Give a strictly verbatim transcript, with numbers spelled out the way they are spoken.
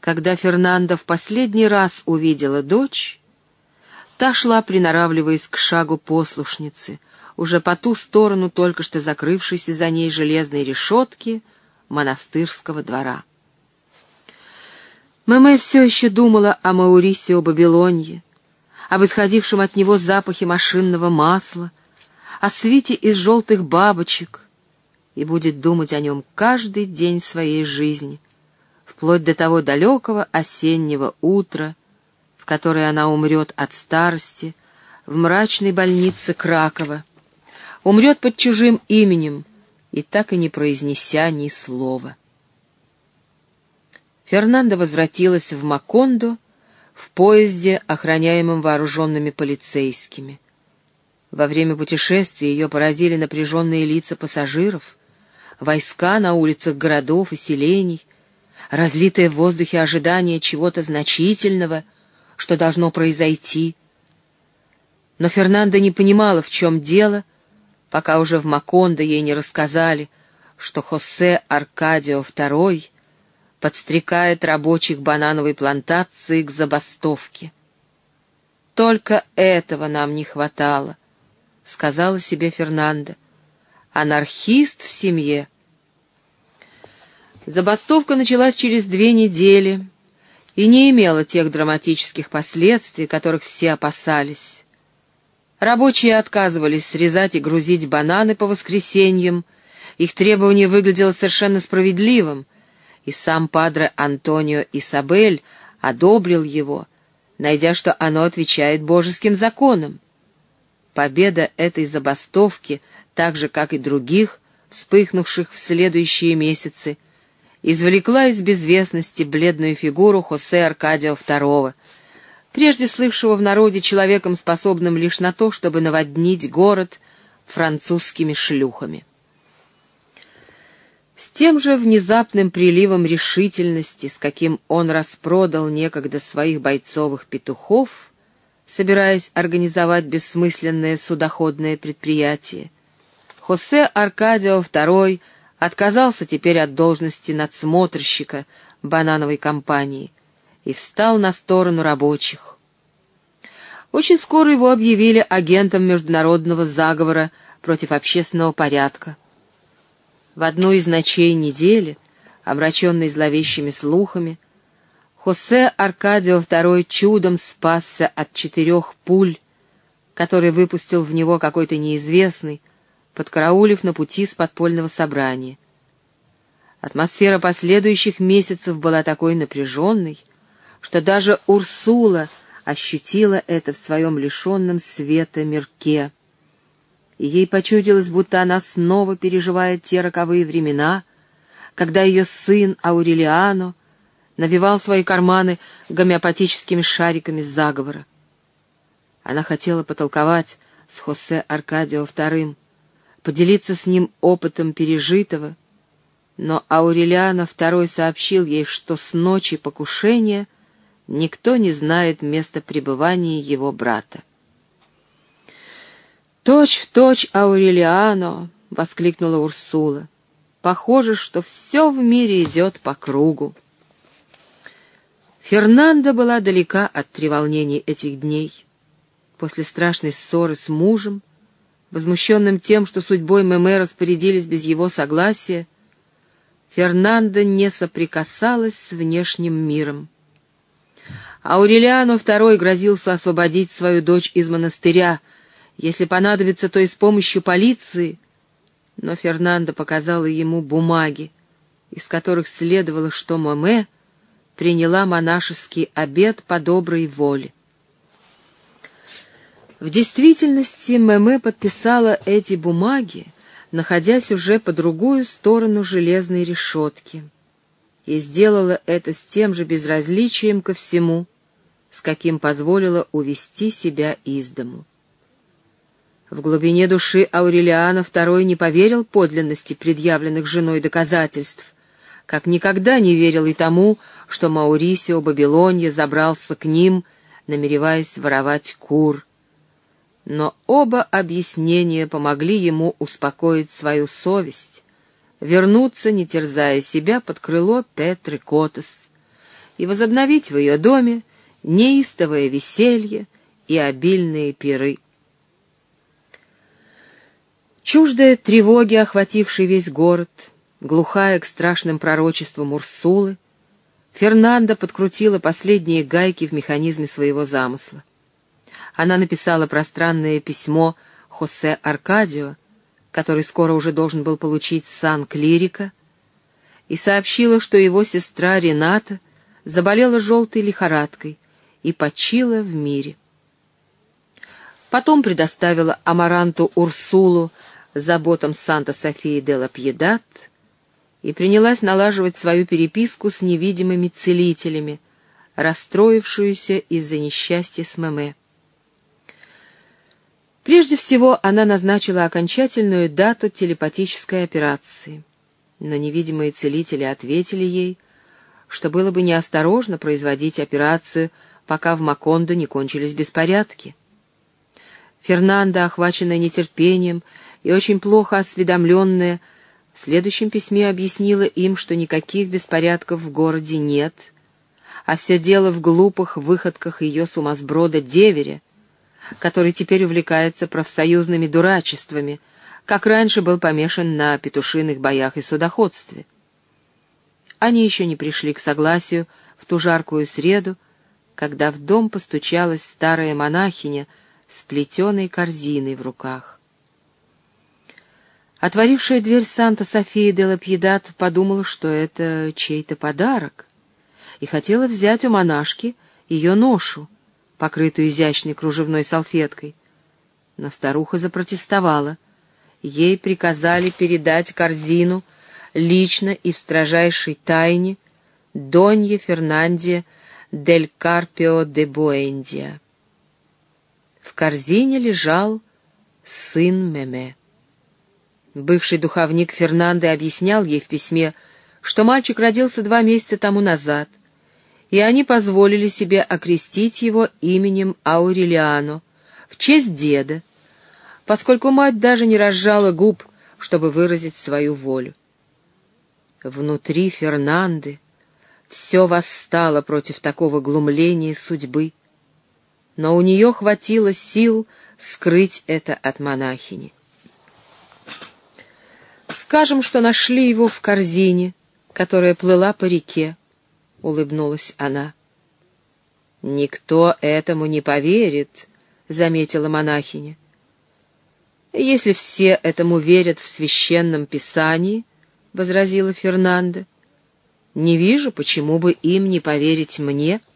Когда Фернанда в последний раз увидела дочь, та шла, приноравливаясь к шагу послушницы, уже по ту сторону только что закрывшейся за ней железной решетки монастырского двора. Мэмэ все еще думала о Маурисио Бабилонье, об исходившем от него запахе машинного масла, о свите из желтых бабочек, и будет думать о нем каждый день своей жизни, вплоть до того далекого осеннего утра, в которое она умрет от старости в мрачной больнице Кракова, умрет под чужим именем и так и не произнеся ни слова. Фернанда возвратилась в Макондо в поезде, охраняемом вооруженными полицейскими. Во время путешествия ее поразили напряженные лица пассажиров, войска на улицах городов и селений, разлитое в воздухе ожидание чего-то значительного, что должно произойти. Но Фернанда не понимала, в чем дело, пока уже в Макондо ей не рассказали, что Хосе Аркадио второй подстрекает рабочих банановой плантации к забастовке. «Только этого нам не хватало», — сказала себе Фернанда. «Анархист в семье». Забастовка началась через две недели и не имела тех драматических последствий, которых все опасались. Рабочие отказывались срезать и грузить бананы по воскресеньям, их требование выглядело совершенно справедливым, и сам падре Антонио Исабель одобрил его, найдя, что оно отвечает божеским законам. Победа этой забастовки, так же, как и других, вспыхнувших в следующие месяцы, извлекла из безвестности бледную фигуру Хосе Аркадио второго, прежде слывшего в народе человеком, способным лишь на то, чтобы наводнить город французскими шлюхами. С тем же внезапным приливом решительности, с каким он распродал некогда своих бойцовых петухов, собираясь организовать бессмысленное судоходное предприятие, Хосе Аркадио второй отказался теперь от должности надсмотрщика банановой компании и встал на сторону рабочих. Очень скоро его объявили агентом международного заговора против общественного порядка. В одну из ночей недели, омраченной зловещими слухами, Хосе Аркадио второй чудом спасся от четырех пуль, которые выпустил в него какой-то неизвестный, подкараулив на пути с подпольного собрания. Атмосфера последующих месяцев была такой напряженной, что даже Урсула ощутила это в своем лишенном света мирке, и ей почудилось, будто она снова переживает те роковые времена, когда ее сын Аурелиано набивал свои карманы гомеопатическими шариками заговора. Она хотела потолковать с Хосе Аркадио вторым, поделиться с ним опытом пережитого, но Аурелиано второй сообщил ей, что с ночи покушения никто не знает места пребывания его брата. «Точь в точь Аурелиано!» — воскликнула Урсула. «Похоже, что все в мире идет по кругу». Фернанда была далека от треволнений этих дней. После страшной ссоры с мужем, возмущенным тем, что судьбой Мэмэ распорядились без его согласия, Фернанда не соприкасалась с внешним миром. Аурелиано второй грозился освободить свою дочь из монастыря, если понадобится, то и с помощью полиции, но Фернанда показала ему бумаги, из которых следовало, что Мэмэ приняла монашеский обет по доброй воле. В действительности Мэмэ подписала эти бумаги, находясь уже по другую сторону железной решетки, и сделала это с тем же безразличием ко всему, с каким позволила увести себя из дому. В глубине души Аурелиано второй не поверил подлинности предъявленных женой доказательств, как никогда не верил и тому, что Маурисио Бабилонье забрался к ним, намереваясь воровать кур. Но оба объяснения помогли ему успокоить свою совесть, вернуться, не терзая себя, под крыло Петры Котес, и возобновить в ее доме неистовое веселье и обильные пиры. Чуждая тревоги, охватившей весь город, глухая к страшным пророчествам Урсулы, Фернанда подкрутила последние гайки в механизме своего замысла. Она написала пространное письмо Хосе Аркадио, который скоро уже должен был получить сан клирика, и сообщила, что его сестра Рената заболела желтой лихорадкой и почила в мире. Потом предоставила Амаранту Урсулу заботам Санта-Софии де ла Пьедад и принялась налаживать свою переписку с невидимыми целителями, расстроившуюся из-за несчастья с Меме. Прежде всего, она назначила окончательную дату телепатической операции, но невидимые целители ответили ей, что было бы неосторожно производить операцию, пока в Макондо не кончились беспорядки. Фернанда, охваченная нетерпением и очень плохо осведомленная, в следующем письме объяснила им, что никаких беспорядков в городе нет, а все дело в глупых выходках ее сумасброда Деверя, который теперь увлекается профсоюзными дурачествами, как раньше был помешан на петушиных боях и судоходстве. Они еще не пришли к согласию в ту жаркую среду, когда в дом постучалась старая монахиня с плетеной корзиной в руках. Отворившая дверь Санта-София де ла Пьедад подумала, что это чей-то подарок, и хотела взять у монашки ее ношу, покрытую изящной кружевной салфеткой. Но старуха запротестовала. Ей приказали передать корзину лично и в строжайшей тайне Донье Фернанде дель Карпио де Буэндиа. В корзине лежал сын Меме. Бывший духовник Фернанды объяснял ей в письме, что мальчик родился два месяца тому назад, и они позволили себе окрестить его именем Аурелиано в честь деда, поскольку мать даже не разжала губ, чтобы выразить свою волю. Внутри Фернанды все восстало против такого глумления судьбы, но у нее хватило сил скрыть это от монахини. «Скажем, что нашли его в корзине, которая плыла по реке», — улыбнулась она. «Никто этому не поверит», — заметила монахиня. «Если все этому верят в священном писании», — возразила Фернанда, — «не вижу, почему бы им не поверить мне».